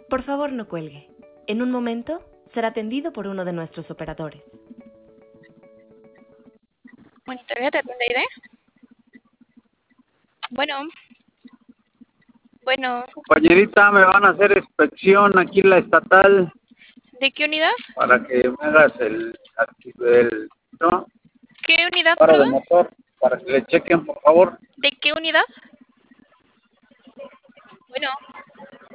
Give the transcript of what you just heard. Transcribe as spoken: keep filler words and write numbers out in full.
Por favor, no cuelgue. En un momento será atendido por uno de nuestros operadores. Monitorea, te atenderé. Bueno. Bueno. Compañerita, me van a hacer inspección aquí en la estatal ¿De qué unidad? para que me hagas el, el ¿no? ¿Qué unidad, Para de perdón? motor, para que le chequen, por favor. ¿De qué unidad? Bueno.